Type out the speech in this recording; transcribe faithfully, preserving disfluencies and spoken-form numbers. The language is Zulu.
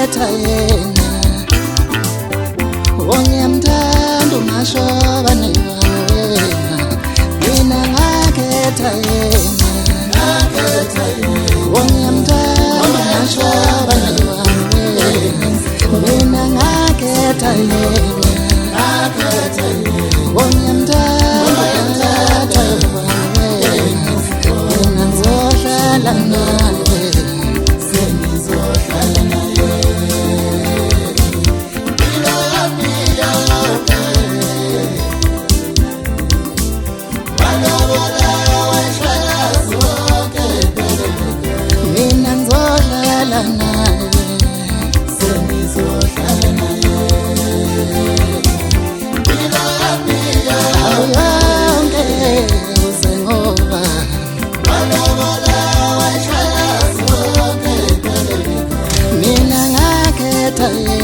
ngakhetha yena ongiyamthanda ungashoba newena mina ngakhetha yena ngakhetha yena ongiyamthanda ungashoba newena mina ngakhetha yena ngakhetha yena ongiyamthanda wena mina ngizohlala naye sengizohlala naye mina ngizohlala naye sengizohlala naye yonke uzengoba mina ngakhetha